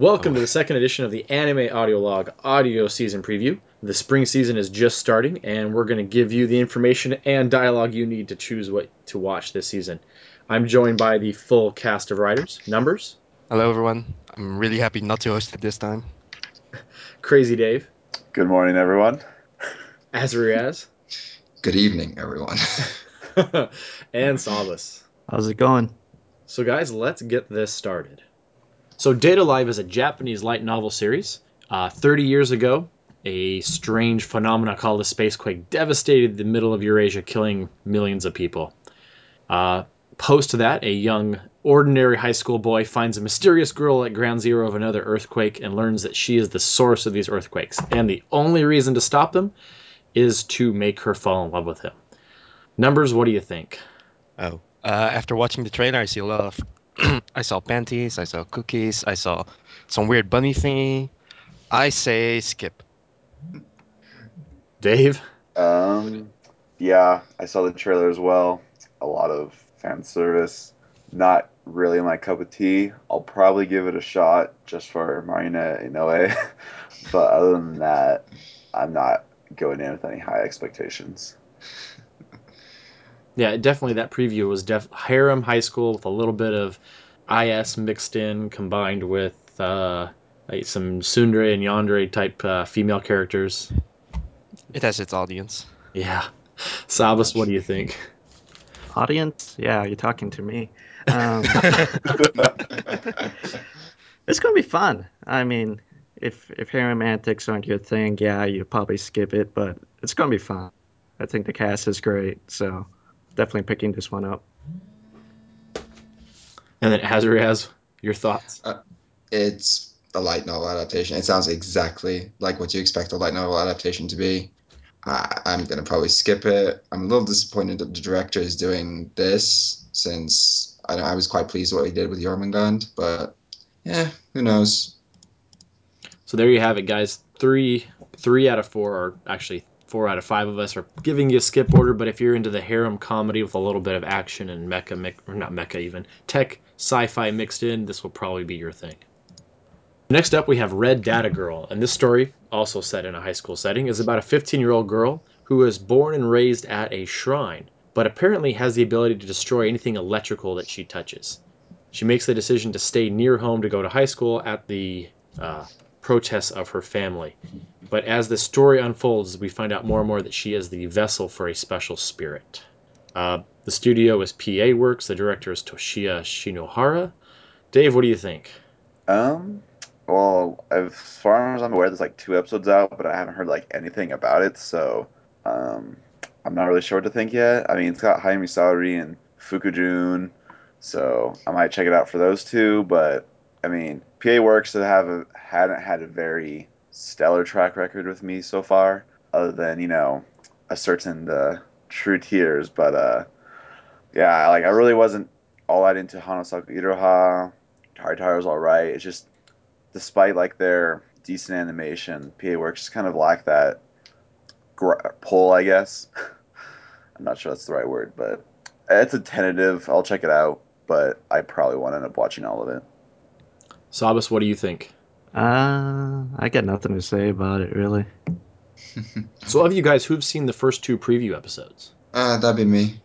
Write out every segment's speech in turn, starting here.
Welcome to the second edition of the Anime Audio Log audio season preview. The spring season is just starting, and we're going to give you the information and dialogue you need to choose what to watch this season. I'm joined by the full cast of writers. Numbers, Hello, everyone. I'm really happy not to host it this time. Crazy Dave, Good morning, everyone. Azriaz, Good evening, everyone. and Sabas. How's it going? So guys, let's get this started. So Data Live is a Japanese light novel series. 30 years ago, a strange phenomena called a spacequake devastated the middle of Eurasia, killing millions of people. Post to that, a young, ordinary high school boy finds a mysterious girl at ground zero of another earthquake and learns that she is the source of these earthquakes. And the only reason to stop them is to make her fall in love with him. Numbers, what do you think? After watching the trailer, I see a lot of. I saw panties, I saw cookies, I saw some weird bunny thingy. I say skip. Dave? Yeah, I saw the trailer as well. A lot of fan service. Not really my cup of tea. I'll probably give it a shot just for Marina Inoue. But other than that, I'm not going in with any high expectations. Yeah, definitely that preview was harem high school with a little bit of IS mixed in, combined with like some tsundere and yandere type female characters. It has its audience. Yeah. Sabas, what do you think? Audience? Yeah, you're talking to me. It's gonna be fun. I mean, if harem antics aren't your thing, yeah, you probably skip it, but it's gonna be fun. I think the cast is great, so definitely picking this one up. And then Azriaz, your thoughts? It's a light novel adaptation. It sounds exactly like what you expect a light novel adaptation to be. I'm going to probably skip it. I'm a little disappointed that the director is doing this since I was quite pleased with what he did with Jormungand, but yeah, who knows? So there you have it, guys. Three out of four, or actually 4 out of 5 of us are giving you a skip order, but if you're into the harem comedy with a little bit of action and or not mecha even, tech, sci-fi mixed in, this will probably be your thing. Next up, we have Red Data Girl, and this story, also set in a high school setting, is about a 15-year-old girl who was born and raised at a shrine, but apparently has the ability to destroy anything electrical that she touches. She makes the decision to stay near home to go to high school at the protests of her family. But as the story unfolds, we find out more and more that she is the vessel for a special spirit. The studio is PA Works. The director is Toshiya Shinohara. Dave, what do you think? Well, as far as I'm aware, there's like 2 episodes out, but I haven't heard like anything about it, so I'm not really sure what to think yet. I mean, it's got Hayami Saori and Fukujun, so I might check it out for those two. But I mean, PA Works hadn't had a very stellar track record with me so far, other than a certain True Tears. But yeah, like I really wasn't all that into Hanasaku Iroha. Tartaro's all right. It's just despite like their decent animation, PA Works just kind of lack that pull, I guess. I'm not sure that's the right word, but it's a tentative. I'll check it out, but I probably won't end up watching all of it. Sabas, what do you think? I got nothing to say about it really. So of you guys, who've seen the first 2 preview episodes? That'd be me.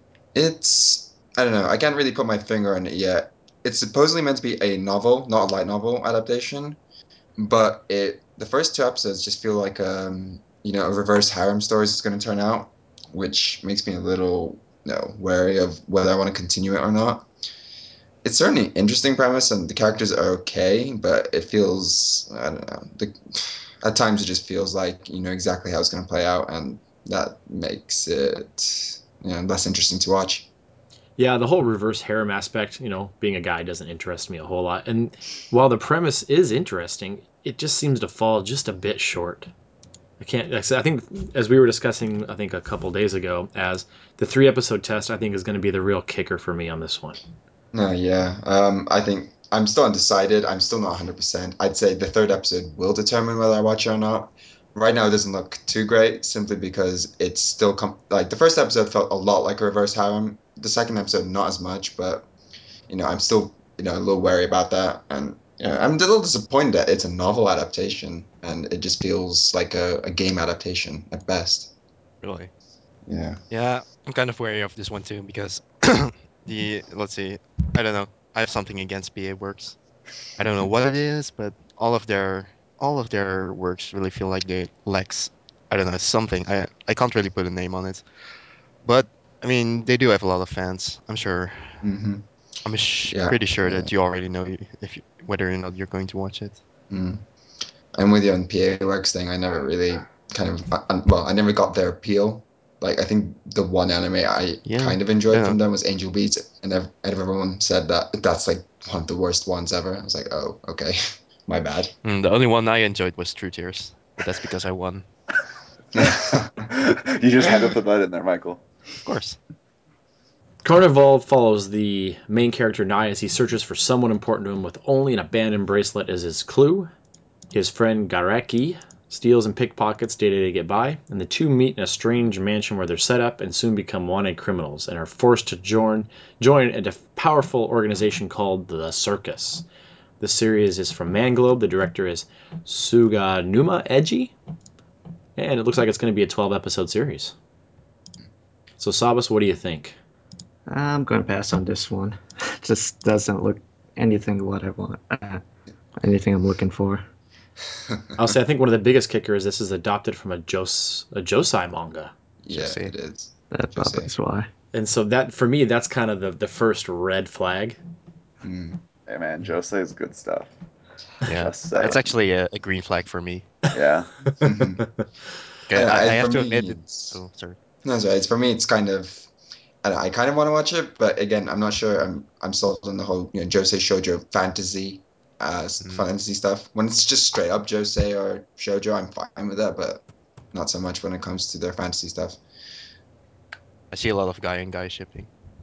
I don't know, I can't really put my finger on it yet. It's supposedly meant to be a novel, not a light novel adaptation, but the first 2 episodes just feel like a reverse harem story is going to turn out, which makes me a little wary of whether I want to continue it or not. It's certainly an interesting premise and the characters are okay, but it feels, I don't know, at times it just feels like you know exactly how it's going to play out, and that makes it less interesting to watch. Yeah, the whole reverse harem aspect, being a guy doesn't interest me a whole lot. And while the premise is interesting, it just seems to fall just a bit short. I think, as we were discussing, I think a couple days ago, as the 3 episode test, I think is going to be the real kicker for me on this one. No, yeah. I think I'm still undecided. I'm still not 100%. I'd say the third episode will determine whether I watch it or not. Right now, it doesn't look too great simply because it's still like the first episode felt a lot like a reverse harem. The second episode, not as much, but I'm still a little wary about that. And Yeah, I'm a little disappointed that it's a novel adaptation and it just feels like a game adaptation at best. Really. Yeah. Yeah, I'm kind of wary of this one too because let's see, I don't know. I have something against BA Works. I don't know what it is, but all of their works really feel like they lacks. I don't know, something. I can't really put a name on it, but I mean they do have a lot of fans. I'm sure. Hmm. Yeah. Pretty sure Yeah. that you already know whether or not you're going to watch it. Mm. I'm with you on PA Works thing. I never really kind of well, I never got their appeal. Like I think the one anime I Yeah, kind of I enjoyed don't from know. them was Angel Beats, and everyone said that that's like one of the worst ones ever. I was like, oh, okay, my bad. The only one I enjoyed was True Tears, but that's because I won, You just had to put that in there, Michael. of course. Carnival follows the main character Nai as he searches for someone important to him with only an abandoned bracelet as his clue. His friend Gareki steals and pickpockets day to get by, and the two meet in a strange mansion where they're set up and soon become wanted criminals and are forced to join a powerful organization called the Circus. The series is from Manglobe. The director is Suganuma Eji, and it looks like it's going to be a 12-episode series. So, Sabas, what do you think? I'm going to pass on this one. Just doesn't look anything what I want. Anything I'm looking for. I'll say I think one of the biggest kickers is this is adopted from a Josei manga. Yeah, Jose. it is. That Just probably say. is why. And so that for me that's kind of the first red flag. Mm. Hey man, Jose is good stuff. Yeah, Just that's saying. actually a green flag for me. Yeah. Mhm. Okay, I For have to me, admit it. it's Oh, sorry. no, it's right. It's for me. It's kind of I kind of want to watch it, but again, I'm not sure. I'm sold on the whole Josei Shoujo fantasy, Mm, fantasy stuff. When it's just straight up Josei or Shoujo, I'm fine with that, but not so much when it comes to their fantasy stuff. I see a lot of guy and guy shipping.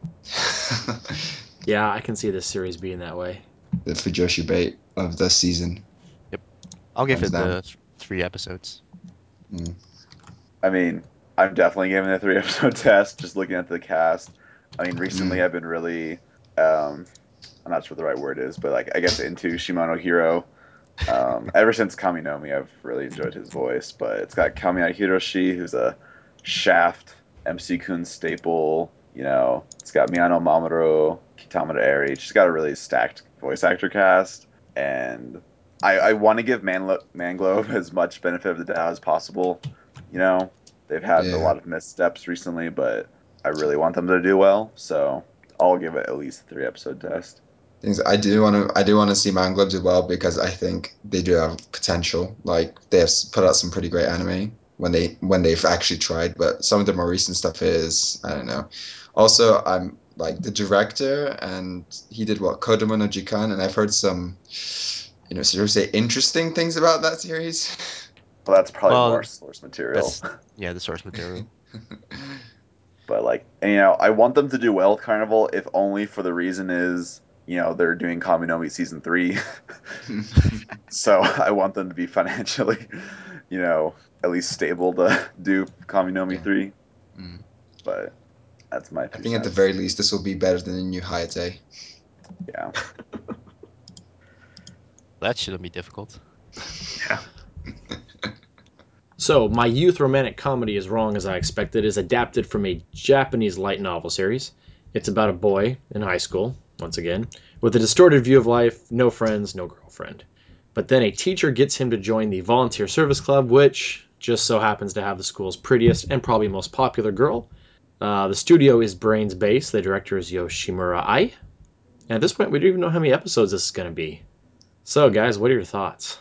Yeah, I can see this series being that way. The Fujoshi bait of the season, Yep, I'll give hands it down. the 3 episodes. Mm. I mean, I'm definitely giving it a 3 episode test. Just looking at the cast. I mean, recently Mm. I've been really, I'm not sure what the right word is, but like I guess into Shimano Hero. Ever since Kaminomi, I've really enjoyed his voice. But it's got Kamiya Hiroshi, who's a Shaft MC Kun staple. It's got Miyano Mamoru, Kitamura Eri. She's got a really stacked voice actor cast, and I want to give Manglobe as much benefit of the doubt as possible. You know, they've had a Yeah. lot of missteps recently, but I really want them to do well. So I'll give it at least a 3 episode test. Things I do want to see Manglobes as well because I think they do have potential. Like they have put out some pretty great anime when they've actually tried, but some of the more recent stuff is I don't know. Also, I'm like the director, and he did what Kodomo no Jikan, and I've heard some, sort of say interesting things about that series. Well, that's probably more Well, source material. that's yeah, the source material. But like, and, I want them to do well with Carnival, if only for the reason is, they're doing Kaminomi season 3, so I want them to be financially, at least stable to do Kaminomi Yeah. 3. Mm. But that's my I two think at the cents. very least this will be better than the new Hayate. Yeah. That shouldn't be difficult. So, My Youth Romantic Comedy As Wrong as I Expected is adapted from a Japanese light novel series. It's about a boy in high school, once again, with a distorted view of life, no friends, no girlfriend. But then a teacher gets him to join the Volunteer Service Club, which just so happens to have the school's prettiest and probably most popular girl. The studio is Brains Base. The director is Yoshimura Ai. And at this point, we don't even know how many episodes this is going to be. So, guys, what are your thoughts?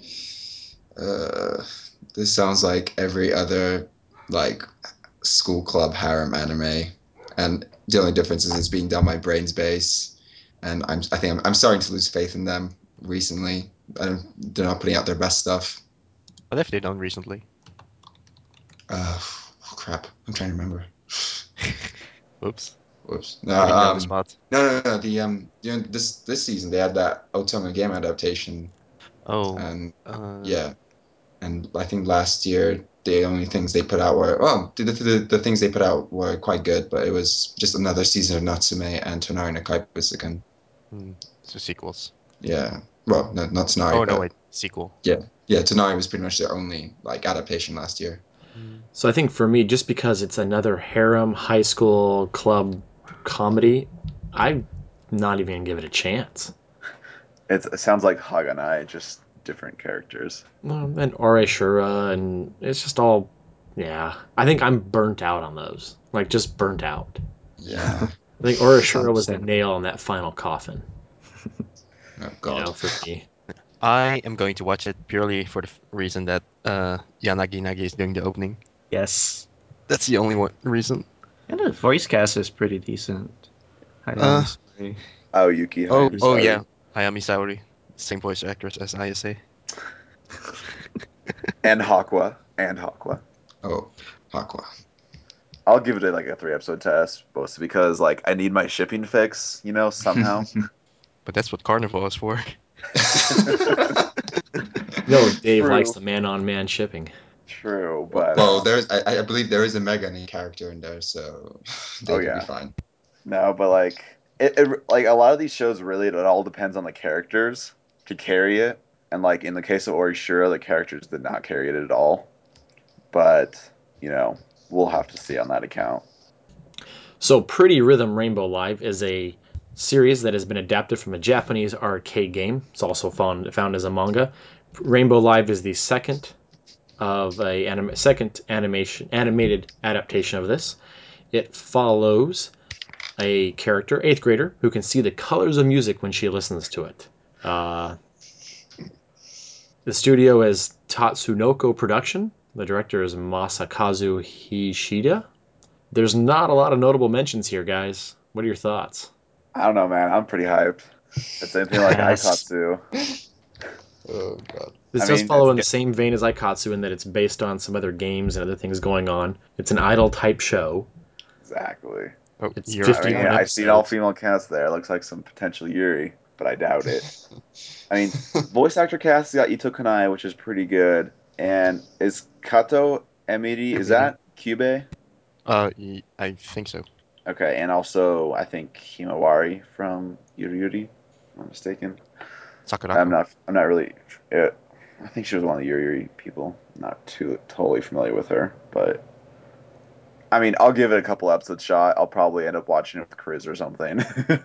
Uh, this sounds like every other like school club harem anime, and the only difference is it's being done by Brains Base, and I think I'm starting to lose faith in them recently. They're not putting out their best stuff. What have they done recently? Uh, Crap, I'm trying to remember. Oops, Whoops. No, putting you on the spot. no. This season they had that Otome game adaptation, Oh, and uh, yeah, and I think last year the only things they put out were well, the things they put out were quite good, but it was just another season of Natsume and Tonari no Kaipusukan. so sequels. Yeah, Well, no, not Tanari. Oh no, but wait, sequel. yeah, Tanari was pretty much their only like adaptation last year. So I think for me, just because it's another harem high school club comedy, I'm not even gonna give it a chance. It sounds like Haganai, just different characters. And Ore Shura, and it's just all, yeah. I think I'm burnt out on those. Like, just burnt out. Yeah. I think Ore Shura was the Understandable. nail on that final coffin, Oh God. for me. I am going to watch it purely for the reason that Yanagi Nagi is doing the opening. Yes. That's the only reason. And the voice cast is pretty decent. Uh, Hayami Suri. Oh, Yuki. Oh, Hayami oh Saori. yeah, Hayami Saori, same voice actress as ISA. And Hakwa. Oh, Aqua. I'll give it like a 3 episode test, mostly because like I need my shipping fix, somehow. But that's what Carnival is for. No, Dave True. likes the man-on-man shipping. True, but Well, I believe there is a Megane character in there, so they Oh, will yeah. be fine. no, but like like a lot of these shows really it all depends on the characters to carry it, and like in the case of Orishura, the characters did not carry it at all. But we'll have to see on that account. So, Pretty Rhythm Rainbow Live is a series that has been adapted from a Japanese arcade game. It's also found as a manga. Rainbow Live is the second of second animated adaptation of this. It follows a character, 8th grader, who can see the colors of music when she listens to it. The studio is Tatsunoko Production. The director is Masakazu Hishida. There's not a lot of notable mentions here, guys. What are your thoughts? I don't know, man. I'm pretty hyped. It's anything like Yes. Aikatsu. Oh God. This I does mean, follow in the it's- same vein as Aikatsu in that it's based on some other games and other things going on. It's an idol type show. Exactly. Oh, It's you're 50 I mean, Fifty-one I've seen all episodes. female cast there. Looks like some potential Yuri, but I doubt it. I mean, voice actor cast got Ito Kanai, which is pretty good. And is Kato Emiri, is that Cube? I think so. Okay, and also I think Himawari from Yuri Yuri, if I'm not mistaken. Sakurako. I'm not really. I think she was one of the Yuri Yuri people. Not too totally familiar with her, but I mean, I'll give it a couple episodes shot. I'll probably end up watching it with Chris or something.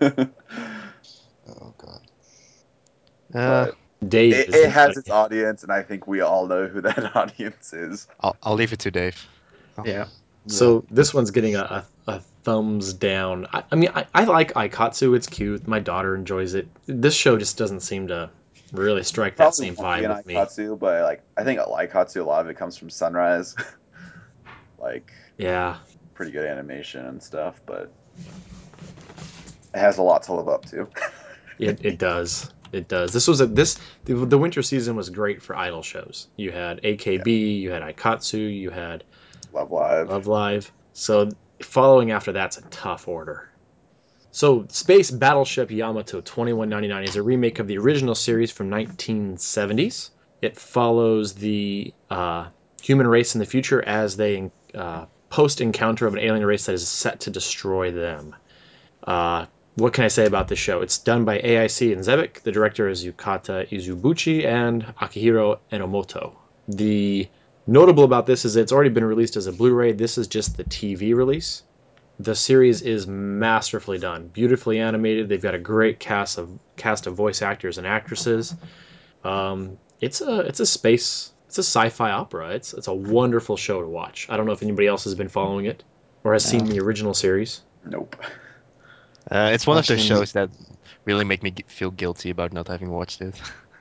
Oh God. Uh, but Dave it, is it has nodding. its audience, and I think we all know who that audience is. I'll leave it to Dave. Yeah. So this one's getting a thumbs down. I mean, I like Aikatsu. It's cute. My daughter enjoys it. This show just doesn't seem to really strike that Probably same won't be vibe an with me. Aikatsu, but like I think Aikatsu, a lot of it comes from Sunrise. like Yeah. pretty good animation and stuff, but it has a lot to live up to. It does. It does. The winter season was great for idol shows. You had AKB, you had Aikatsu, you had Love Live. Love Live. So following after that's a tough order. So Space Battleship Yamato 2199 is a remake of the original series from 1970s. It follows the human race in the future as they post encounter of an alien race that is set to destroy them. What can I say about this show? It's done by AIC and Zebek. The director is Yukata Izubuchi and Akihiro Enomoto. The notable about this is it's already been released as a Blu-ray. This is just the TV release. The series is masterfully done, beautifully animated. They've got a great cast of voice actors and actresses. It's a sci-fi opera. It's a wonderful show to watch. I don't know if anybody else has been following it or has seen No. the original series. Nope. It's one of those Watching- shows that really make me feel guilty about not having watched it.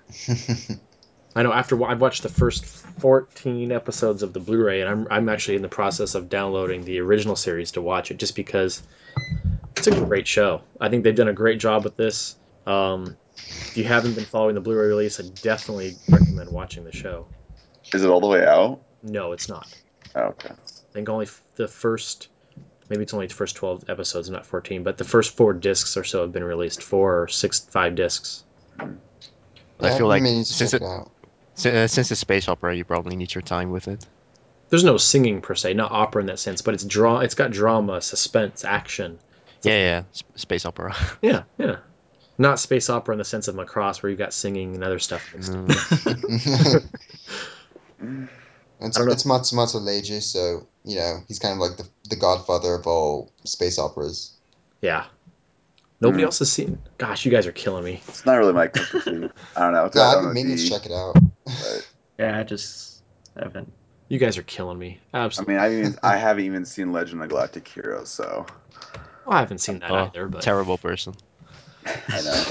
I know after I've watched the first 14 episodes of the Blu-ray, and I'm actually in the process of downloading the original series to watch it, just because it's a great show. I think they've done a great job with this. If you haven't been following the Blu-ray release, I definitely recommend watching the show. Is it all the way out? No, it's not. Oh, okay. I think only the first, maybe it's only the first 12 episodes, not 14, but the first 4 discs or so have been released. 4 or 6, 5 discs. I feel like need to since check it out. since it's space opera, you probably need your time with it. There's no singing per se, not opera in that sense, but it's got drama, suspense, action. Yeah, space opera. Yeah, yeah. Not space opera in the sense of Macross, where you've got singing and other stuff. Mm, I don't know. It's Matsumoto Leiji, so he's kind of like the godfather of all space operas. Yeah. Nobody Mm. else has seen. Gosh, you guys are killing me. It's not really my cup of tea. I don't know. It's No, got I've been meaning to ONOD, check it out. but Yeah, I just haven't. You guys are killing me. I Absolutely. mean, I haven't even seen Legend of Galactic Heroes, so Well, I haven't seen that oh, either, but terrible person. I know.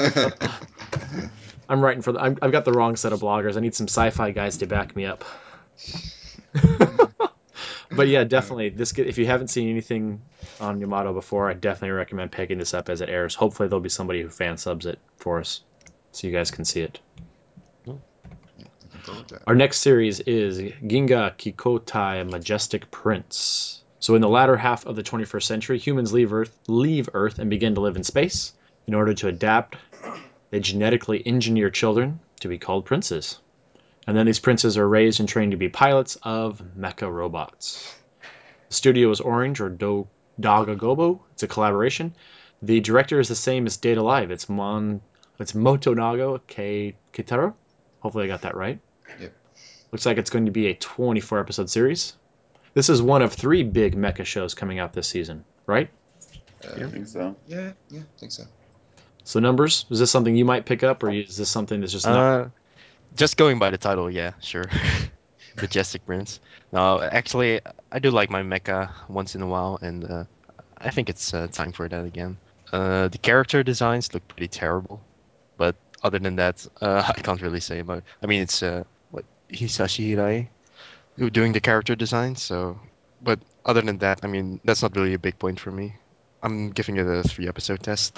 I'm writing for the. I've got the wrong set of bloggers. I need some sci-fi guys to back me up. But yeah, definitely. If you haven't seen anything on Yamato before, I definitely recommend picking this up as it airs. Hopefully, there'll be somebody who fan subs it for us, so you guys can see it. Looking forward to it. Our next series is Ginga Kikotai Majestic Prince. So in the latter half of the 21st century, humans leave Earth and begin to live in space. In order to adapt, they genetically engineer children to be called princes. And then these princes are raised and trained to be pilots of mecha robots. The studio is Orange or Dagagobo. It's a collaboration. The director is the same as Data Live. It's Motonago Kitaro. Hopefully I got that right. Yep. Looks like it's going to be a 24 episode series. This is one of 3 big mecha shows coming out this season, right? I think so. Yeah, I think so. So numbers, is this something you might pick up, or is this something that's just not? Just going by the title, yeah, sure. Majestic Prince. No, actually, I do like my mecha once in a while, and I think it's time for that again. The character designs look pretty terrible, but other than that, I can't really say about it. I mean, it's what Hisashi Hirai who doing the character design, so. But other than that, I mean, that's not really a big point for me. I'm giving it a 3 episode test.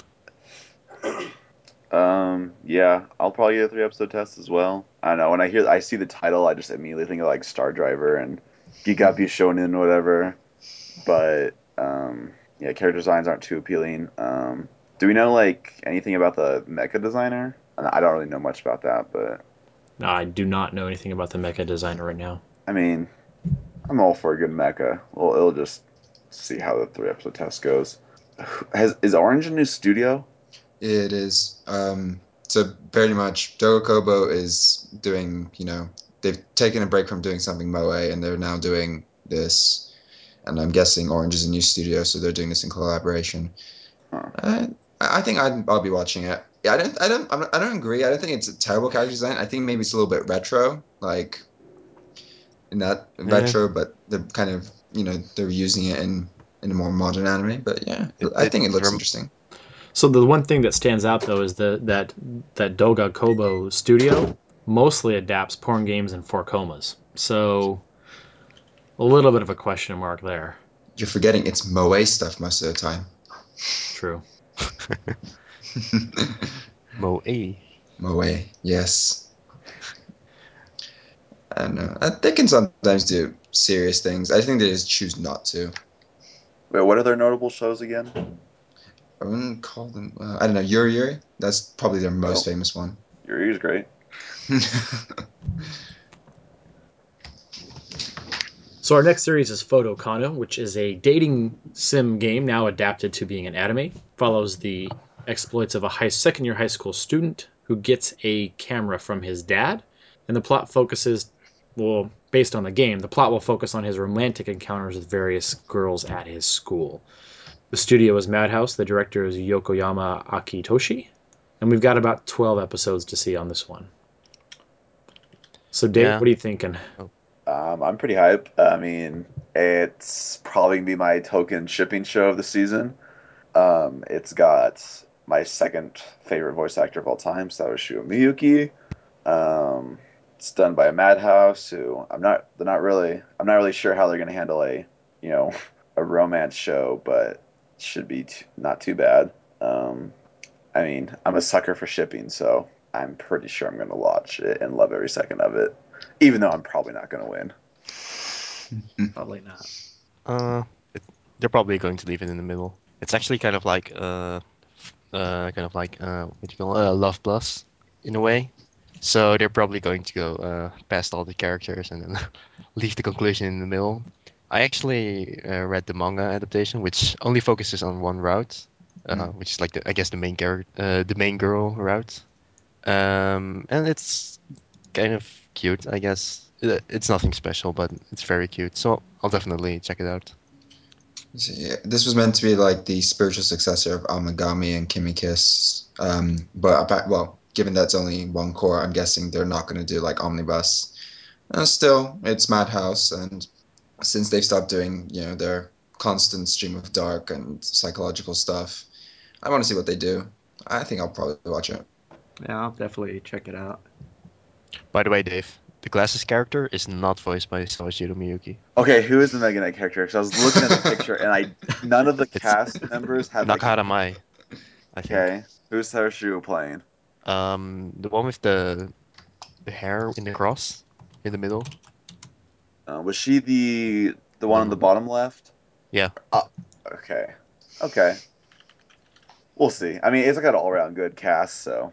Yeah, I'll probably get a 3 episode test as well. I don't know. When I see the title, I just immediately think of like Star Driver and Gigapi Shonen or whatever. But yeah, character designs aren't too appealing. Do we know like anything about the mecha designer? I don't really know much about that, but No, I do not know anything about the mecha designer right now. I mean, I'm all for a good mecha. Well, it'll just see how the 3 episode test goes. Is Orange a new studio? It is. So very much, Dogokobo is doing, they've taken a break from doing something Moe, and they're now doing this. And I'm guessing Orange is a new studio, so they're doing this in collaboration. Huh. I think I'll be watching it. Yeah, I don't agree. I don't think it's a terrible character design. I think maybe it's a little bit retro, like in that Yeah. retro, but they're kind of, they're using it in a more modern anime. But yeah, I think it looks interesting. So the one thing that stands out though is that Doga Kobo studio mostly adapts porn games and 4 comas. So a little bit of a question mark there. You're forgetting it's Moe stuff most of the time. True. Moe. Moe, yes. I don't know. They can sometimes do serious things. I think they just choose not to. Wait, what are their notable shows again? I wouldn't call them. I don't know. Yuri Yuri. That's probably their most Oh. famous one. Yuri's great. So our next series is Photokano, which is a dating sim game now adapted to being an anime. Follows the exploits of a second-year high school student who gets a camera from his dad, and the plot focuses, well, based on the game, the plot will focus on his romantic encounters with various girls at his school. The studio is Madhouse. The director is Yokoyama Akitoshi, and we've got about 12 episodes to see on this one. So, Dave, Yeah. what are you thinking? I'm pretty hyped. I mean, it's probably gonna be my token shipping show of the season. It's got my second favorite voice actor of all time, Satoshi Miyuki. It's done by Madhouse, who I'm not really sure how they're gonna handle you know, a romance show, but should be not too bad. I mean, I'm a sucker for shipping, so I'm pretty sure I'm gonna watch it and love every second of it, even though I'm probably not gonna win. Probably not. Uh, they're probably going to leave it in the middle. It's actually kind of like what do you call Love Plus in a way. So they're probably going to go past all the characters and then leave the conclusion in the middle. I actually read the manga adaptation, which only focuses on one route. which is like I guess the main girl route. And it's kind of cute, I guess. It's nothing special, but it's very cute. So I'll definitely check it out. So, yeah, this was meant to be like the spiritual successor of Amagami and Kimi Kiss. Well, given that's only one core, I'm guessing they're not going to do like Omnibus. Still, it's Madhouse, and since they've stopped doing, their constant stream of dark and psychological stuff, I want to see what they do. I think I'll probably watch it. Yeah, I'll definitely check it out. By the way, Dave, the glasses character is not voiced by Sawashiro Miyuki. Okay, who is the Mega Knight character? Because I was looking at the picture and none of the cast members have like. Nakahara Mai, I think. Okay, who's Sarashu playing? The one with the hair in the cross in the middle. Was she the one on the bottom left? Yeah. Okay. Okay. We'll see. I mean, it's like an all-around good cast, so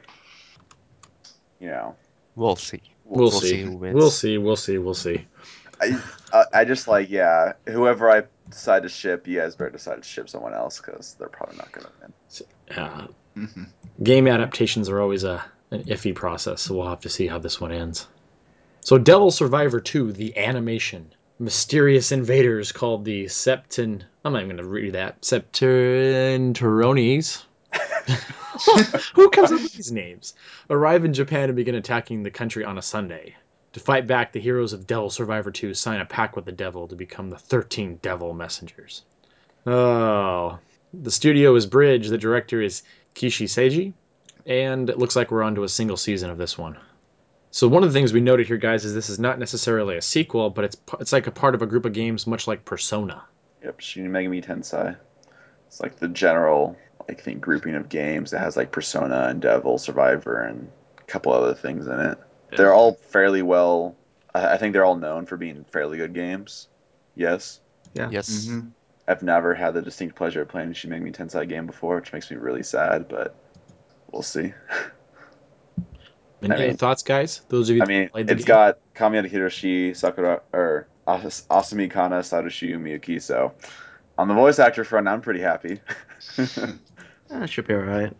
We'll see. We'll We'll see. see who wins. We'll see. I just like whoever I decide to ship, you guys better decide to ship someone else because they're probably not gonna win. Mm-hmm. Game adaptations are always an iffy process, so we'll have to see how this one ends. So Devil Survivor 2, the animation. Mysterious invaders called the I'm not even going to read that. Septenterones. Who comes up with these names? Arrive in Japan and begin attacking the country on a Sunday. To fight back, the heroes of Devil Survivor 2 sign a pact with the devil to become the 13 Devil Messengers. Oh. The studio is Bridge. The director is Kishi Seiji. And it looks like we're on to a single season of this one. So one of the things we noted here, guys, is this is not necessarily a sequel, but it's like a part of a group of games, much like Persona. Yep, Shin Megami Tensei. It's like the general, I think, grouping of games that has like Persona and Devil Survivor and a couple other things in it. They're all fairly well. I think they're all known for being fairly good games. Yes. Yeah. Yes. Mm-hmm. I've never had the distinct pleasure of playing a Shin Megami Tensei game before, which makes me really sad, but we'll see. Any other thoughts, guys? Those of you that played the It's game? got Kamiya Hiroshi, Sakura, or Asumi Kana, Satoshi Miyuki, so on the voice actor front, I'm pretty happy. That should be alright.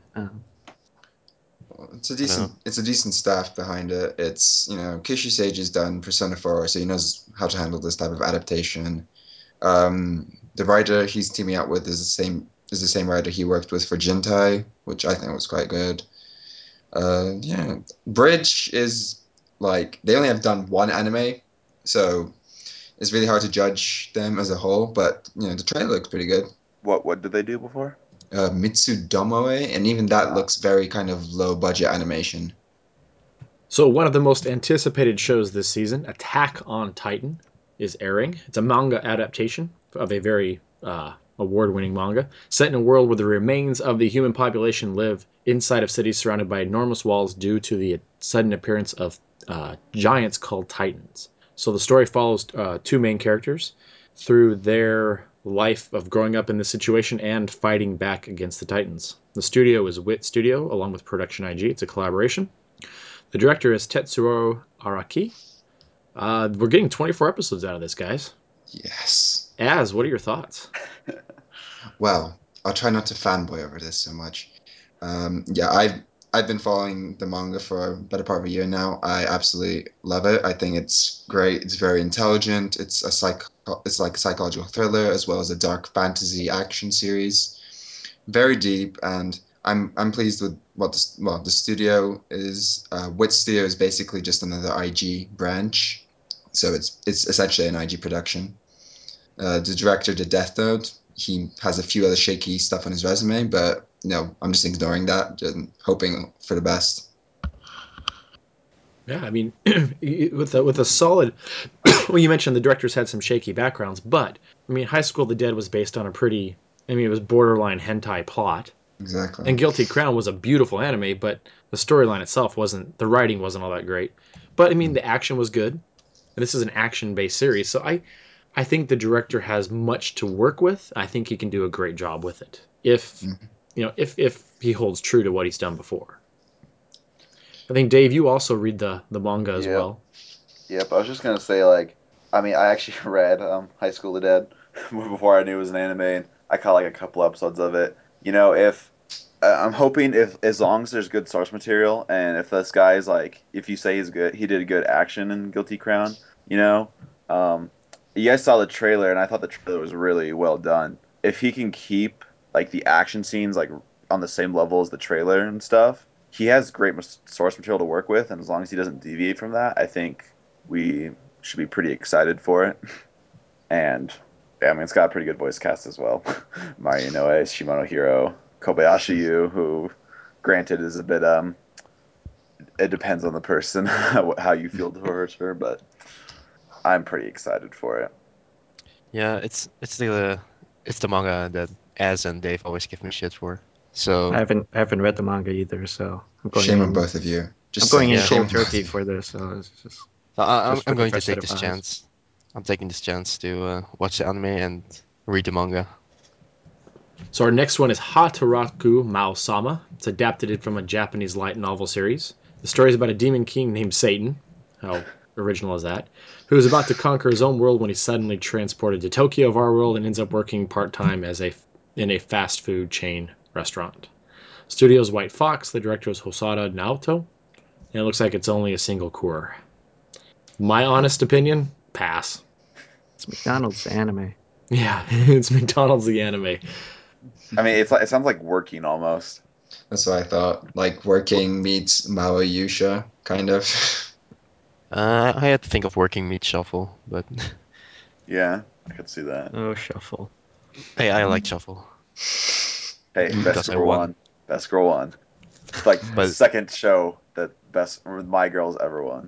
It's a decent staff behind it. It's Kishi Sage has done Persona 4, so he knows how to handle this type of adaptation. The writer he's teaming up with is the same writer he worked with for Jintai, which I think was quite good. Yeah, Bridge is like they only have done one anime, so it's really hard to judge them as a whole. But the trailer looks pretty good. What did they do before? Mitsudomoe, and even that looks very kind of low budget animation. So one of the most anticipated shows this season, Attack on Titan, is airing. It's a manga adaptation of a very award-winning manga set in a world where the remains of the human population live inside of cities surrounded by enormous walls due to the sudden appearance of giants called Titans. So the story follows two main characters through their life of growing up in this situation and fighting back against the Titans. The studio is Wit Studio, along with Production IG. It's a collaboration. The director is Tetsuro Araki. We're getting 24 episodes out of this, guys. Yes. What are your thoughts? Well, I'll try not to fanboy over this so much. Yeah, I've been following the manga for a better part of a year now. I absolutely love it. I think it's great. It's very intelligent. It's like a psychological thriller as well as a dark fantasy action series. Very deep, and I'm pleased with the studio is. Wit Studio is basically just another IG branch, so it's essentially an IG production. The director did Death Note. He has a few other shaky stuff on his resume, but I'm just ignoring that and hoping for the best. Yeah, I mean, with a solid. Well, you mentioned the directors had some shaky backgrounds, but I mean, High School of the Dead was based on a pretty. I mean, it was borderline hentai plot. Exactly. And Guilty Crown was a beautiful anime, but the storyline itself wasn't. The writing wasn't all that great. But I mean, the action was good. And this is an action-based series, so I think the director has much to work with. I think he can do a great job with it if if he holds true to what he's done before. I think Dave, you also read the manga as well. Yep. I was just gonna say I mean, I actually read High School of the Dead before I knew it was an anime, and I caught like a couple episodes of it. if I'm hoping if as long as there's good source material and if this guy's like if you say he's good, he did a good action in Guilty Crown, you know, um, you guys saw the trailer and I thought the trailer was really well done. If he can keep like the action scenes like on the same level as the trailer and stuff, he has great source material to work with, and as long as he doesn't deviate from that, I think we should be pretty excited for it. And yeah, I mean, it's got a pretty good voice cast as well. Mari Inoue, Shimono Kobayashi Yu, who, granted, is a bit it depends on the person how you feel towards her, but I'm pretty excited for it. Yeah, it's the manga that Az and Dave always give me shit for. So I haven't read the manga either, so I'm going Shame on in. both of you. I'm Just going saying, in Yeah. shame cold on both of turkey you. for this, so it's just I'm just I'm with a going to fresh set take of this eyes. chance. I'm taking this chance to watch the anime and read the manga. So our next one is Hataraku Mao-sama. It's adapted from a Japanese light novel series. The story is about a demon king named Satan. How original is that? Who is about to conquer his own world when he's suddenly transported to Tokyo of our world and ends up working part-time in a fast food chain restaurant. Studio's White Fox. The director is Hosada Naoto. And it looks like it's only a single cour. My honest opinion, pass. It's McDonald's anime. Yeah, it's McDonald's the anime. I mean, it's like it sounds like working almost. That's what I thought. Like working meets Mao Yusha, kind of. I had to think of Working Meat Shuffle, but Yeah, I could see that. Oh, shuffle. hey, I like Shuffle. Hey, Because best I girl won. won. Best girl won. It's like the But second show that best my girls ever won.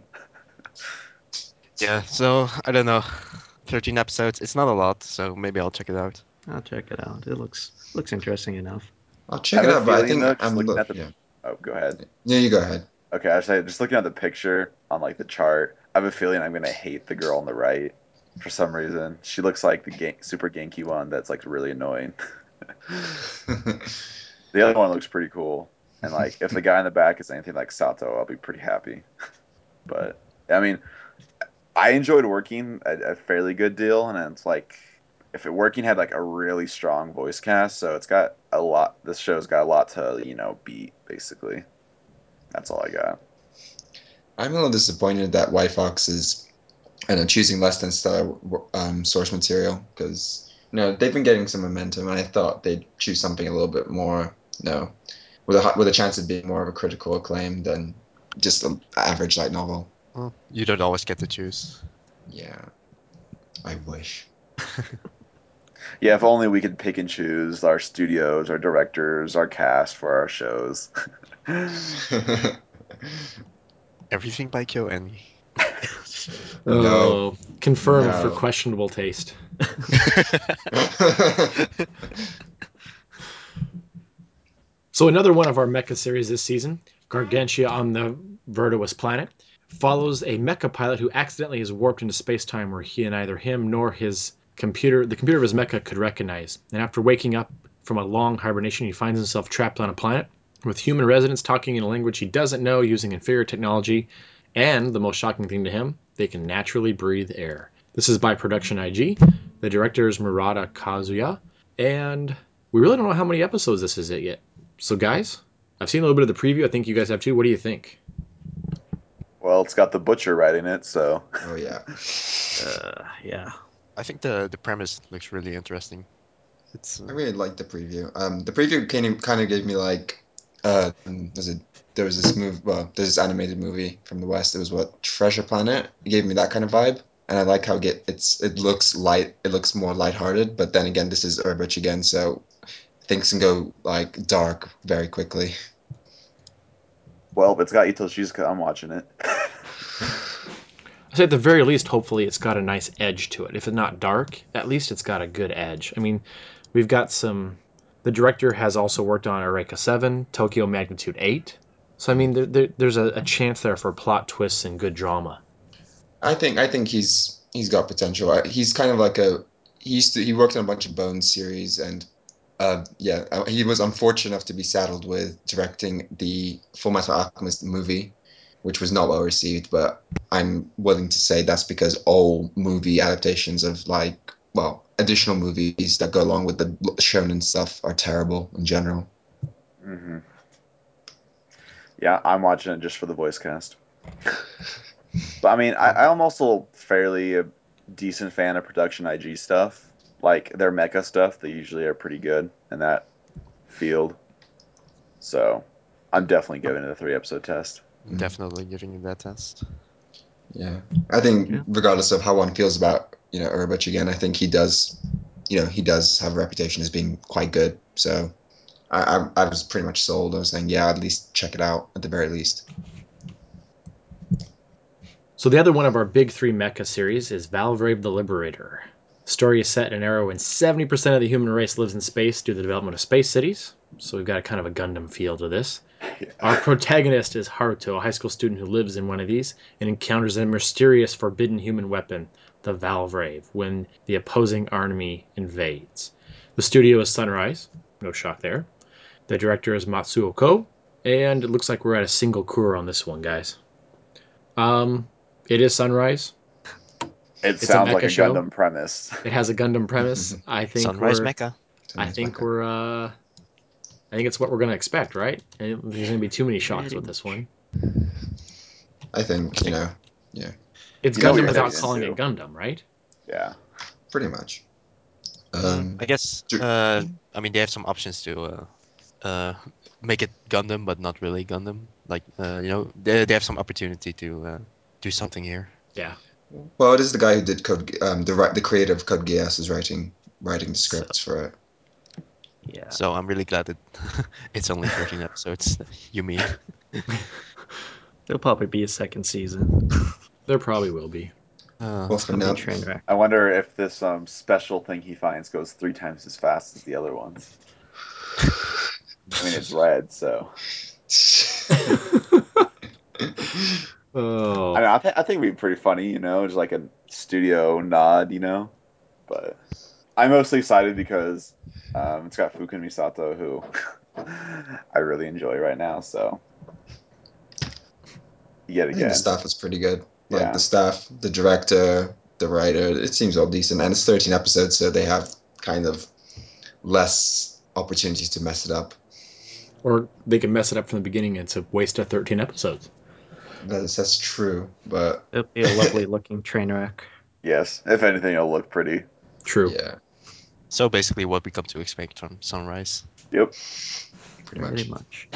yeah, so I don't know. 13 episodes, it's not a lot, so maybe I'll check it out. I'll check it out. It looks interesting enough. I'll I check have it a out, but I feeling think though, just I'm looking at the. yeah. Oh, go ahead. Yeah, you go ahead. Okay, I say just looking at the picture on like the chart, I have a feeling I'm gonna hate the girl on the right for some reason. She looks like the super Genki one that's like really annoying. The other one looks pretty cool, and like if the guy in the back is anything like Sato, I'll be pretty happy. But I mean, I enjoyed working a fairly good deal, and it's like if it working had like a really strong voice cast, so it's got a lot. This show's got a lot to beat basically. That's all I got. I'm a little disappointed that White Fox is, I don't know, choosing less than stellar source material because they've been getting some momentum, and I thought they'd choose something a little bit more, with a chance of being more of a critical acclaim than just an average light novel. Well, you don't always get to choose. Yeah, I wish. Yeah, if only we could pick and choose our studios, our directors, our cast for our shows. Everything by KyoAni. No, Oh, confirmed for no. questionable taste. So another one of our mecha series this season, Gargantia on the Verduous planet, follows a mecha pilot who accidentally is warped into space-time where neither him nor the computer of his mecha could recognize. And after waking up from a long hibernation, he finds himself trapped on a planet with human residents talking in a language he doesn't know using inferior technology. And the most shocking thing to him, they can naturally breathe air. This is by Production IG. The director is Murata Kazuya. And we really don't know how many episodes this is yet. So, guys, I've seen a little bit of the preview. I think you guys have too. What do you think? Well, it's got the butcher writing it, so Oh yeah. Yeah. I think the premise looks really interesting. It's I really liked the preview. The preview kind of gave me like, was it? There was this movie. Well, there's this animated movie from the West. It was what Treasure Planet. It gave me that kind of vibe, and I like how it looks light. It looks more lighthearted, but then again, this is Urbich again, so things can go like dark very quickly. well, if it's got Ito Shizuka, I'm watching it. I say at the very least, hopefully, it's got a nice edge to it. If it's not dark, at least it's got a good edge. I mean, we've got some. The director has also worked on Eureka 7, Tokyo Magnitude 8. So, I mean, there's a chance there for plot twists and good drama. I think he's got potential. He's kind of like he worked on a bunch of Bones series, and he was unfortunate enough to be saddled with directing the Full Metal Alchemist movie, which was not well received. But I'm willing to say that's because all movie adaptations of like additional movies that go along with the shonen stuff are terrible in general. Hmm. Yeah, I'm watching it just for the voice cast. But I mean, I'm also fairly a decent fan of Production IG stuff. Like their mecha stuff, they usually are pretty good in that field. So I'm definitely giving it a 3 episode test. Definitely giving you that test. Yeah, I think Yeah. regardless of how one feels about Urabuchi, I think he does, he does have a reputation as being quite good. So I was pretty much sold. I was saying, yeah, at least check it out at the very least. So the other one of our big three mecha series is Valvrave the Liberator. The story is set in an era when 70% of the human race lives in space due to the development of space cities. So we've got a kind of a Gundam feel to this. Yeah. Our protagonist is Haruto, a high school student who lives in one of these and encounters a mysterious forbidden human weapon, the Valvrave, when the opposing army invades. The studio is Sunrise. No shock there. The director is Matsuo Ko. And it looks like we're at a single Kura on this one, guys. It is Sunrise. It It's a sounds like mecha a show. Gundam premise. It has a Gundam premise. I think Sunrise we're. Mecha. I think we're. I think it's what we're gonna expect, right? And there's gonna be too many shocks with this one. I think, yeah, It's You know what Gundam you're without heading calling it into. Gundam, right? Yeah. pretty much. I guess. do- I mean, they have some options to make it Gundam, but not really Gundam. Like, they have some opportunity to do something here. Yeah. Well, it is the guy who did Code, the creator of Code Geass is writing the scripts for it. Yeah. So I'm really glad that it's only 13 episodes. You mean? There'll probably be a second season. There probably will be. Well, It's for gonna be now, a train wreck. I wonder if this special thing he finds goes 3 times as fast as the other ones. I mean, it's red, so. Oh. I don't know, I think it'd be pretty funny, just like a studio nod, But I'm mostly excited because it's got Fukun Misato, who I really enjoy right now. So yet I think the again, staff is pretty good. Like yeah, the staff, the director, the writer, it seems all decent. And it's 13 episodes, so they have kind of less opportunities to mess it up. Or they can mess it up from the beginning and it's a waste of 13 episodes. That's true, but It'll be a lovely looking train wreck. yes. If anything, it'll look pretty. True. yeah, So basically, what we come to expect from Sunrise. Yep. pretty Pretty much. much.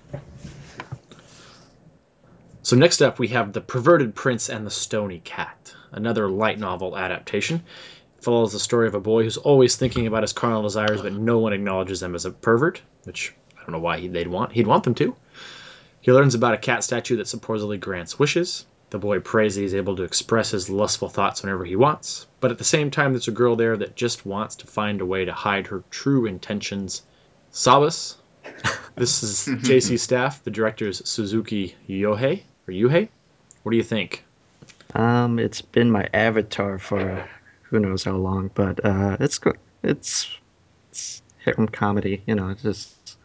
So next up, we have The Perverted Prince and the Stony Cat, another light novel adaptation. It follows the story of a boy who's always thinking about his carnal desires, but no one acknowledges him as a pervert, which I don't know why he'd want them to. He learns about a cat statue that supposedly grants wishes. The boy prays that he's able to express his lustful thoughts whenever he wants, but at the same time, there's a girl there that just wants to find a way to hide her true intentions. Sabas. This is JC Staff. The director is Suzuki Yohei. Or Yuhei? What do you think? It's been my avatar for who knows how long, but it's good. It's harem comedy, it's just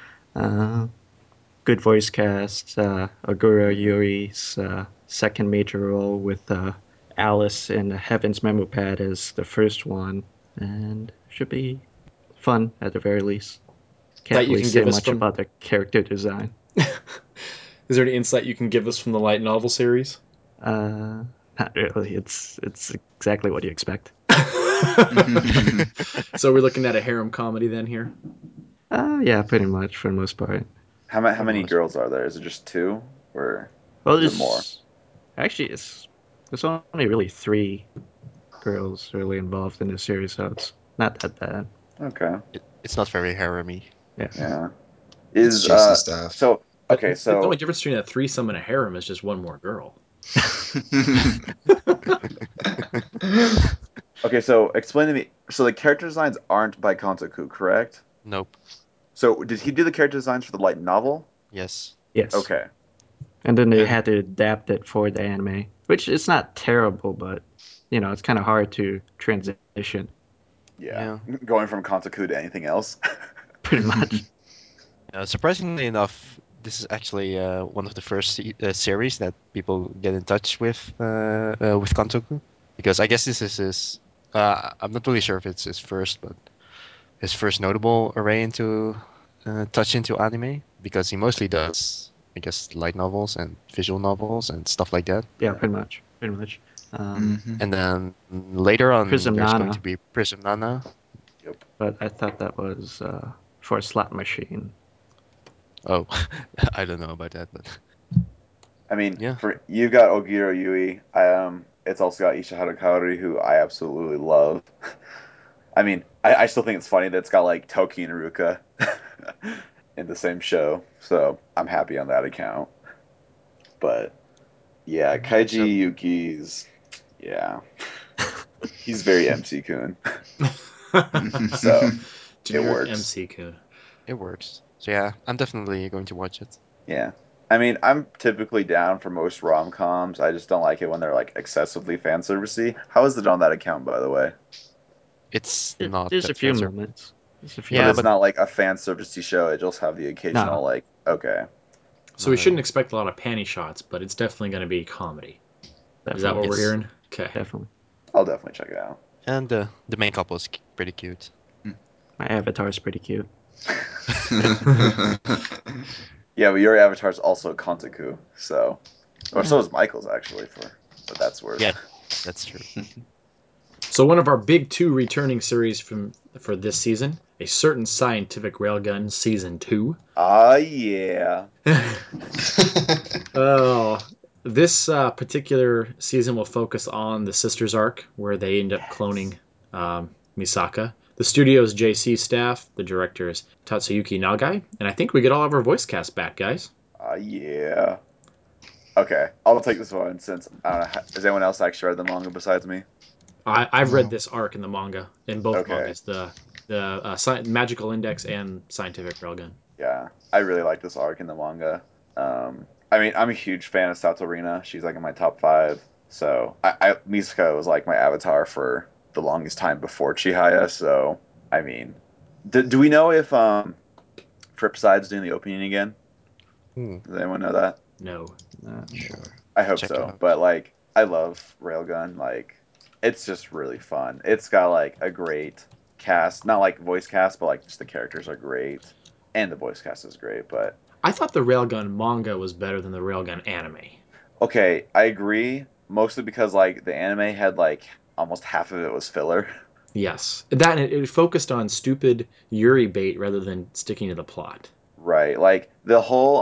good voice cast. Agura Yuri's second major role with Alice in Heaven's Memopad as the first one, and should be fun at the very least. Can't That you really can say give us much from. about the character design. Is there any insight you can give us from the light novel series? Not really. It's exactly what you expect. So we're looking at a harem comedy then here. Yeah, pretty much for the most part. How many girls are there? Is it just two, or Well, is it more? there's only really 3 girls really involved in the series, so it's not that bad. Okay. It's not very harem-y. Yeah. Yeah. It's Is JC staff. so But okay, the only so difference between a threesome and a harem is just one more girl. okay, so explain to me. So the character designs aren't by Kantoku, correct? Nope. So did he do the character designs for the light novel? Yes. Yes. Okay. And then they And had to adapt it for the anime, which is not terrible, but it's kind of hard to transition. Yeah. yeah. Going from Kantoku to anything else. Pretty much. Surprisingly enough, this is actually one of the first series that people get in touch with Kantoku, because I guess this is his I'm not really sure if it's his first, but his first notable array into touch into anime because he mostly does, I guess, light novels and visual novels and stuff like that. Yeah, pretty much. Pretty much. Mhm. And then later on, Prism there's going Nana. to be Prism Nana. But I thought that was for a slot machine. Oh, I don't know about that, but I mean, yeah. for you've got Ogiro Yui. It's also got Ishihara Kaori, who I absolutely love. I mean, I still think it's funny that it's got like Toki and Ruka in the same show, so I'm happy on that account. But yeah, So Kaiji Yuki's yeah, he's very MC Kun, so it Generic works. MC Kun. it works. So yeah, I'm definitely going to watch it. Yeah. I mean, I'm typically down for most rom-coms. I just don't like it when they're like excessively fan servicey. How is it on that account, by the way? It's not There's a that few fancy. moments. There's a few But Yeah, it's but moments. not like a fan servicey show. It just have the occasional No, like okay. So we no. shouldn't expect a lot of panty shots, but it's definitely going to be comedy. Is that what definitely. we're Yes. hearing? Okay. Definitely. I'll definitely check it out. And the main couple is pretty cute. My avatar is pretty cute. Yeah, but your avatar's also Kontaku, so or so Yeah. is Michael's actually for but that's worth. Yeah, that's true. So one of our big two returning series for this season, a certain scientific railgun season 2. Ah yeah. Oh, this particular season will focus on the sisters arc, where they end up cloning Misaka. The studio's JC staff, the director is Tatsuyuki Nagai, and I think we get all of our voice cast back, guys. Ah yeah. Okay, I'll take this one since I don't know. Has anyone else actually read the manga besides me? I've read No. this arc in the manga, in both Okay. mangas, the Magical Index and Scientific Railgun. Yeah, I really like this arc in the manga. I mean, I'm a huge fan of Satorina. She's like in my top five. So Misaka was like my avatar for the longest time before Chihaya. So I mean, do we know if Tripside's doing the opening again? Ooh, Does anyone know that? No. Not sure. I hope check it so. out. But like, I love Railgun. Like, it's just really fun. It's got like a great cast, not like voice cast, but like just the characters are great, and the voice cast is great. But I thought the Railgun manga was better than the Railgun anime. okay, I agree. Mostly because like the anime had like almost half of it was filler. Yes, that it focused on stupid Yuri bait rather than sticking to the plot. Right. Like the whole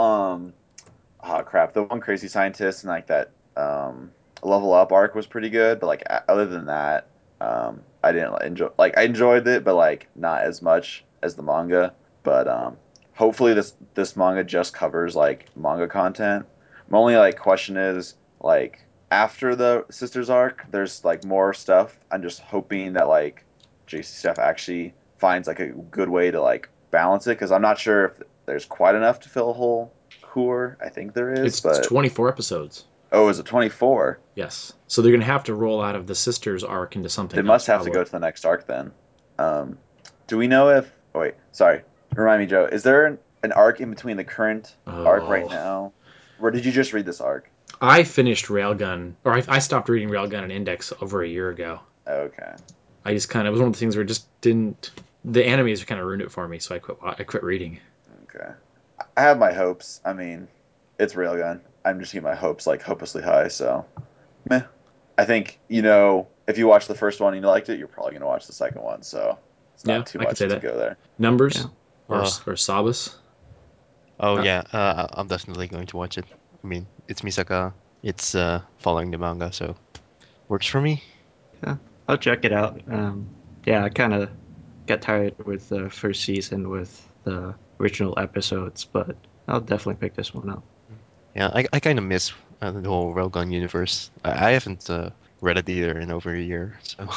oh crap, the one crazy scientist and like that level up arc was pretty good, but like other than that, I didn't enjoy like I enjoyed it, but like not as much as the manga. But hopefully this manga just covers like manga content. My only like question is like after the sisters arc, there's like more stuff. I'm just hoping that like JC stuff actually finds like a good way to like balance it because I'm not sure if there's quite enough to fill a whole core. I think there is, It's but 24 episodes. oh, is it 24? Yes, so they're gonna have to roll out of the sisters arc into They something else must have to probably. go to the next arc then. Um, do we know if? Oh wait, sorry. Remind me, Joe. Is there an arc in between the current arc right Oh, now, or did you just read this arc? I finished Railgun, or I stopped reading Railgun and Index over a year ago. Okay, I just kind of it was one of the things where it just didn't. The animes kind of ruined it for me, so I quit reading. okay. I have my hopes. I mean, it's Railgun. I'm just keeping my hopes like hopelessly high. So, meh. I think if you watch the first one and you liked it, you're probably gonna watch the second one. So it's Yeah, not too I could much say to that. go there. Numbers Yeah. Uh, or Sabas. oh Uh, yeah, I'm definitely going to watch it. I mean, it's Misaka. It's following the manga, so works for me. Yeah. I'll check it out. Yeah, I kind of got tired with the first season with the original episodes, but I'll definitely pick this one up. Yeah, I kind of miss the whole Railgun universe. I haven't read it either in over a year, so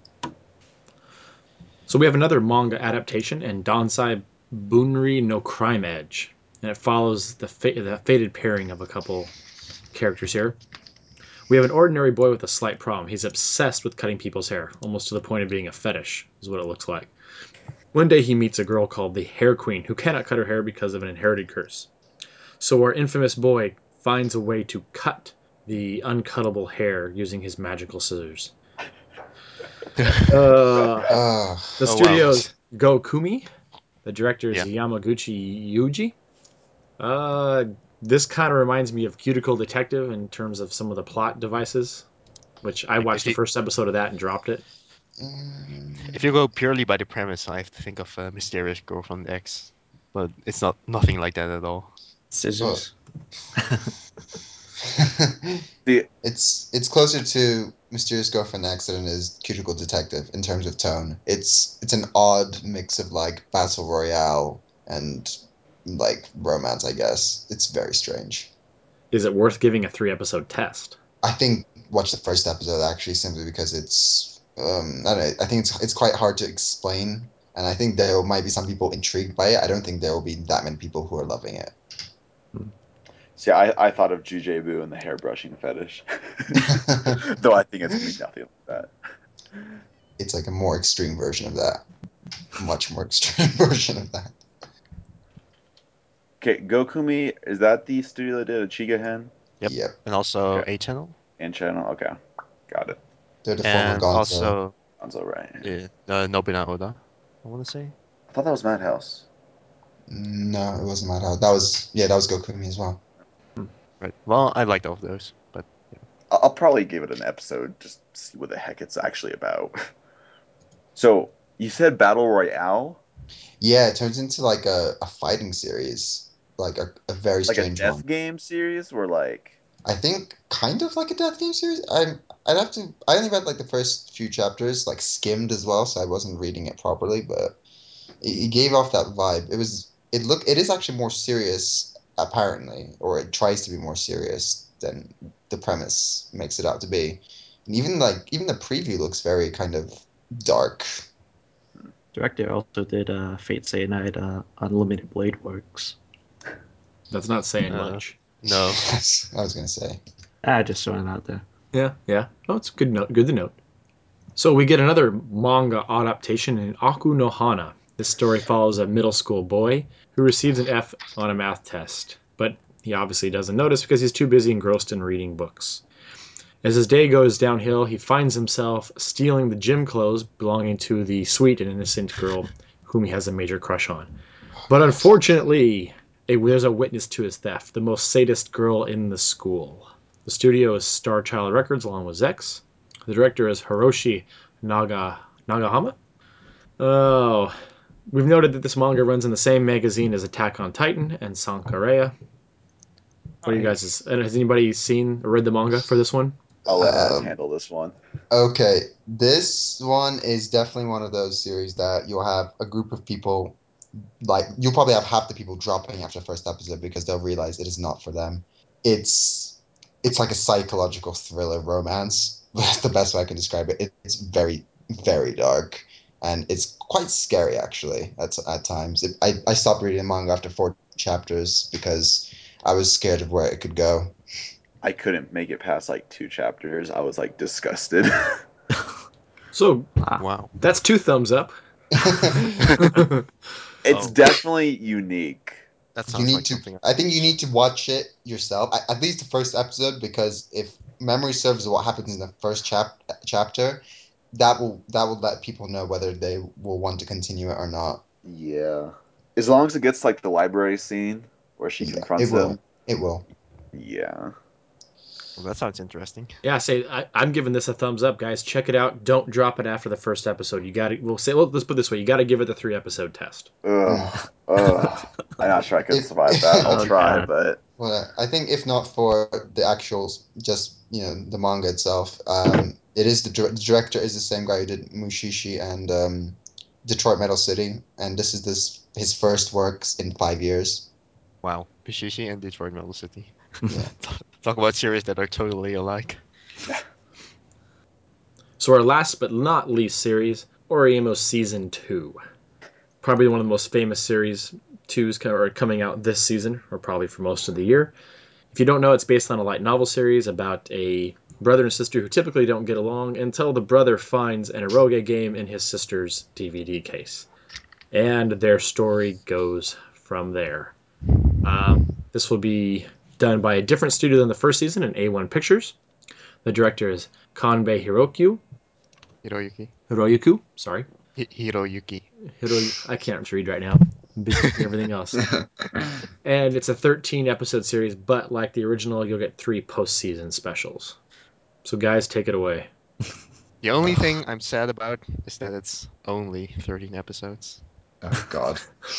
So we have another manga adaptation, and Donsai Bunri no Crime Edge, and it follows the fated pairing of a couple characters here. We have an ordinary boy with a slight problem. He's obsessed with cutting people's hair, almost to the point of being a fetish, is what it looks like. One day he meets a girl called the Hair Queen who cannot cut her hair because of an inherited curse. So our infamous boy finds a way to cut the uncuttable hair using his magical scissors. The Uh, studio's Go Kumi. The director is Yeah. Yamaguchi Yuji. This kind of reminds me of Cuticle Detective in terms of some of the plot devices, which I Like, watched the first episode of that and dropped it. if you go purely by the premise, I have to think of Mysterious Girl from the X, but it's nothing like that at all. Scissors. The it's closer to Mysterious Girlfriend X than it is Cuticle Detective in terms of tone. It's an odd mix of like battle royale and like romance, I guess. It's very strange. Is it worth giving a 3-episode test? I think watch the first episode actually simply because it's I don't know, I think it's quite hard to explain, and I think there might be some people intrigued by it. I don't think there will be that many people who are loving it. See, I thought of JJ Boo and the hairbrushing fetish, though I think it's gonna be nothing like that. It's like a more extreme version of that. Much more extreme version of that. Okay, Gokumi, is that the studio that did Achiga Hen Yep. Yep. And also Okay. A Channel. and Channel? Okay, got it. They're the former And Gonzo. also Gonzo, right? Nobina Oda, I want to say. I thought that was Madhouse. No, it wasn't Madhouse. That was Gokumi as well. Right. Well, I liked all of those, but I'll probably give it an episode just to see what the heck it's actually about. So you said Battle Royale, Yeah, it turns into like a fighting series, like a very like a strange one. death game series, where like I think kind of like a death game series. I'd have to. I only read like the first few chapters, like skimmed as well, so I wasn't reading it properly, but it gave off that vibe. It is actually more serious apparently, or it tries to be more serious than the premise makes it out to be. And even the preview looks very kind of dark. Director also did Fate Stay Night Unlimited Blade Works. That's not saying Uh, much. no. I was gonna say. Just throwing it out there. Yeah. Oh, it's good to note. So we get another manga adaptation in Aku no Hana. This story follows a middle school boy who receives an F on a math test, but he obviously doesn't notice because he's too busy engrossed in reading books. As his day goes downhill, he finds himself stealing the gym clothes belonging to the sweet and innocent girl whom he has a major crush on. But unfortunately, there's a witness to his theft, the most sadist girl in the school. The studio is Star Child Records along with Zex. The director is Hiroshi Nagahama. Oh, we've noted that this manga runs in the same magazine as Attack on Titan and Sankarea. What do you guys? Has anybody seen or read the manga for this one? I'll let Az Um, handle this one. Okay, this one is definitely one of those series that you'll have a group of people, like you'll probably have half the people dropping after the first episode because they'll realize it is not for them. It's it's like a psychological thriller romance. That's the best way I can describe it. It's very, very dark, and it's quite scary actually at times. I stopped reading manga after 4 chapters because I was scared of where it could go. I couldn't make it past like 2 chapters. I was like disgusted. So Wow. that's 2 thumbs up. It's Oh. definitely unique. That You sounds need like to. something. I think you need to watch it yourself. At least the first episode, because if memory serves what happens in the first chapter, that will let people know whether they will want to continue it or not. Yeah. As long as it gets like the library scene where she Yeah, it confronts will. him. It will. Yeah. Well, that sounds interesting. Yeah, I'm giving this a thumbs up, guys. Check it out. Don't drop it after the first episode. You got to. Let's put it this way. You got to give it the 3-episode test. Ugh. Ugh. I'm not sure I could If survive that. I'll Oh, try, God. but well, I think if not for the actual, just the manga itself, it is the director is the same guy who did Mushishi and Detroit Metal City, and this is his first works in 5 years. Wow. Pishishi and Detroit Metal City. Yeah. Talk about series that are totally alike. So our last but not least series, Oriemo Season 2. Probably one of the most famous series 2s are coming out this season, or probably for most of the year. If you don't know, it's based on a light novel series about a brother and sister who typically don't get along until the brother finds an eroge game in his sister's DVD case. And their story goes from there. This will be done by a different studio than the first season in A1 Pictures. The director is Kanbei Hirokyu. Hiroyuki. Hiroyuku. Sorry. Hiroyuki. I can't read right now. I'm busy with everything else. And it's a 13 episode series, but like the original, you'll get 3 postseason specials. So guys, take it away. The only thing I'm sad about is that it's only 13 episodes. Oh God.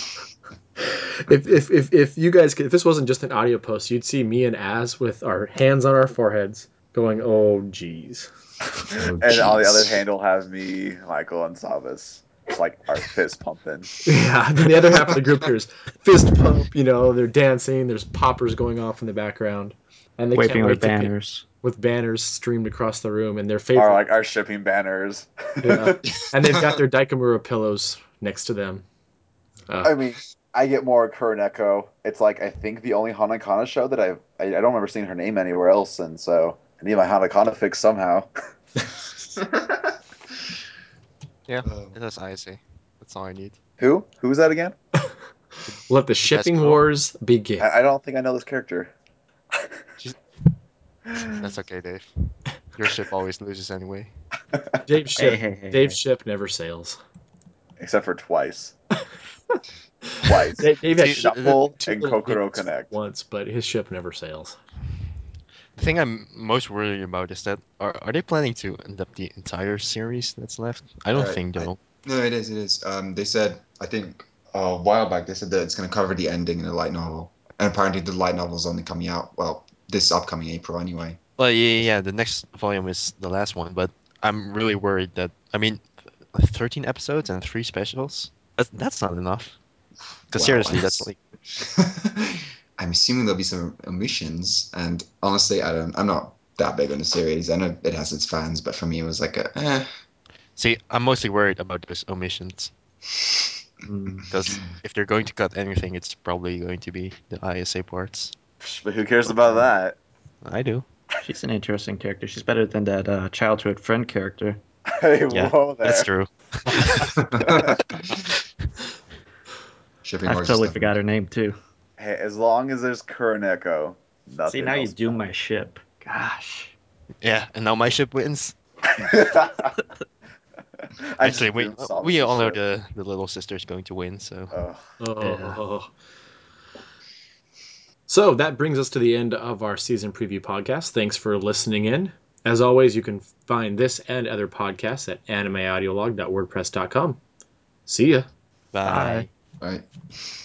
If you guys if this wasn't just an audio post, you'd see me and Az with our hands on our foreheads going, "Oh geez." Oh, And on the other jeez. hand, we'll have me, Michael, and Savas. It's like our fist pumping. Yeah, then the other half of the group hears fist pump, they're dancing, there's poppers going off in the background. And they Waving can't with wait to banners. with banners streamed across the room and their Or favorite. like our shipping banners. Yeah. And they've got their Daikamura pillows next to them. I mean, I get more Kuroneko. It's like I think the only Hanakana show that I don't remember seeing her name anywhere else, and so I need my Hanakana fix somehow. Yeah, Oh. it has ISA. That's all I need. Who? Who is that again? Let the best shipping girl? wars begin. I don't think I know this character. That's okay, Dave. Your ship always loses anyway. Dave's ship. Hey. Dave's ship never sails. Except for twice. Twice. Dave had See, Shuffle two and little Kokoro babies Connect. once, but his ship never sails. The thing I'm most worried about is that are they planning to end up the entire series that's left? I don't think though. No, it is. It is. They said, I think a while back, they said that it's going to cover the ending in the light novel, and apparently the light novel is only coming out this upcoming April anyway. Well, yeah. The next volume is the last one, but I'm really worried that 13 episodes and 3 specials. That's not enough. Because Wow, seriously, I'm that's ass- like I'm assuming there'll be some omissions, and honestly, I'm not that big on the series. I know it has its fans, but for me, it was like see, I'm mostly worried about those omissions. Mm. Because if they're going to cut anything, it's probably going to be the ISA parts. But who cares about that? I do. She's an interesting character. She's better than that childhood friend character. Hey, Yeah, whoa there. that's true. Shipping I've wars totally is forgot her name too. Hey, as long as there's Kuroneko, nothing See, now you else do matters. my ship. Gosh. Yeah, and now my ship wins. I Actually, just doomed we Samus' all know ship. the little sister's going to win, so Ugh. Oh. So that brings us to the end of our season preview podcast. Thanks for listening in. As always, you can find this and other podcasts at animeaudiolog.wordpress.com. See ya. bye. Bye. right.